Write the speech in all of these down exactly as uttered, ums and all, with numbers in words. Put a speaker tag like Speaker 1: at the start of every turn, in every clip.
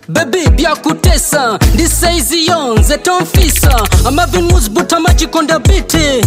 Speaker 1: Baby byakutesa ndi size yonze tonfisa amavin muzbuta majikonda biti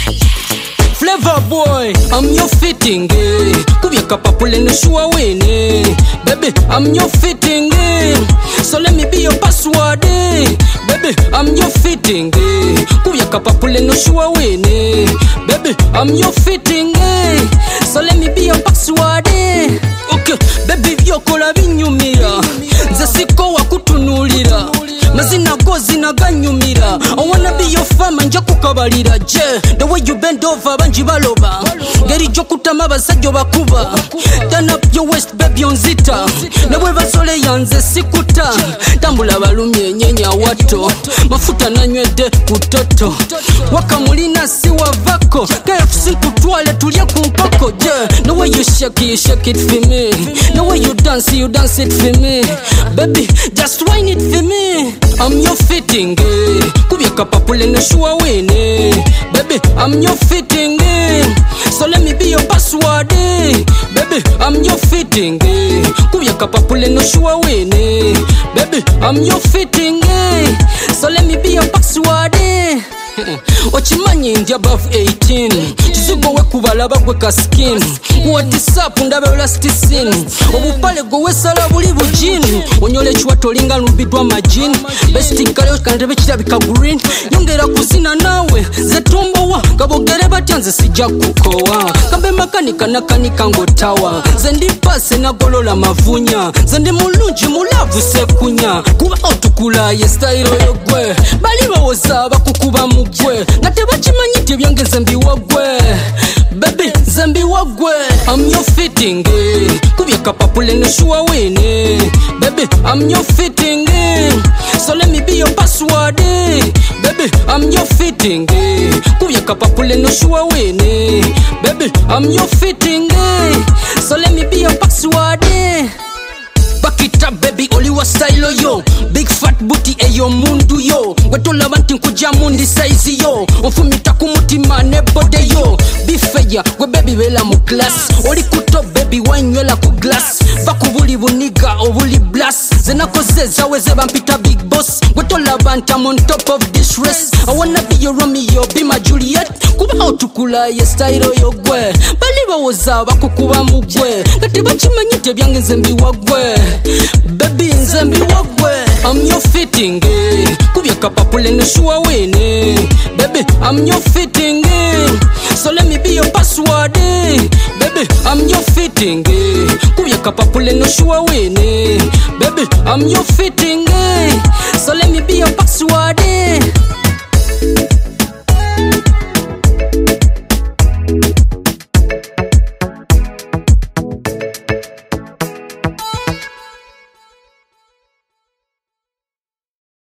Speaker 1: Flavor boy, I'm your fitting eh. Kubyaka papule no sure win eh. Baby, I'm your fitting eh. So let me be your password eh. Baby, I'm your fitting eh. Kubyaka papule no sure win eh. Baby, I'm your fitting eh. So let me be your password eh. Okay, baby byokola binyumira nze siko wakutunulira mazina gozi naganyumira I wanna be your fam nja kukabalira je the way you bend over banji baloba ngeri jo kutama basajjo bakuba turn up your waist baby onzita nawe basole yanze sikuta tambula balumye nyenya wato mafuta nanywede kutoto wakamulina si wavako K F C kutwale tulye kumpako je the way you shake it, you shake it for me the way you dance you dance it for me baby just whine it for me I'm your fitting eh. Kubyaka papule no sure win eh. Baby, I'm your fitting eh. So let me be your password eh. Baby, I'm your fitting eh. Kubyaka papule no sure win eh. Baby, I'm your fitting eh. So let me be your password eh. Ochimanyi ndi above eighteen Chizugo we kubalaba gwe ka skin Whatsapp ndabe elasticin Obupale go wesala buli bujini Onyole chwato linga lubidwa majini Besti kale kandebe kirabika green Yongera kuzina nawe zetumbo wa kabogere batyanze sijja kukowa Kambe makanika nakanika ngotawa Zendi pase na golola mavunya Zende mulungi mulavu sekunya Kuba otukula ye style yogwe Bali bawoza bakukuba mu gwe ngate bakimanyite byange zembi wagwe baby zembi wagwe I'm your fitting eh. Kubyaka papule no sure win eh. Baby I'm your fitting eh. So let me be your password eh. Baby I'm your fitting eh. Kubyaka papule no sure win eh. Baby I'm your fitting eh. So let me be your password eh. Back it up baby oli wa style yo big fat booty eyo mundu yo wetola banti nkuja mundi size yo ofumita kumutima ne bode yo bifeya gwe baby bela mu class oli kuto baby wanywela ku glass bakubuli buniga obuli blast zenakoze zaweze bampita big boss wetola banti I'm on top of this race I wanna be your Romeo be my Juliet kuba otukula ye style yo gwe bali bawoza bakukuba mu gwe ngati bakimanyite byange zembi wagwe baby nzembi wagwe I'm your fitting eh. Kubyaka papule no sure win eh. Baby I'm your fitting eh. So let me be your password eh. Baby I'm your fitting eh. Kubyaka papule no sure win eh. Baby I'm your fitting eh. So let me be your password eh.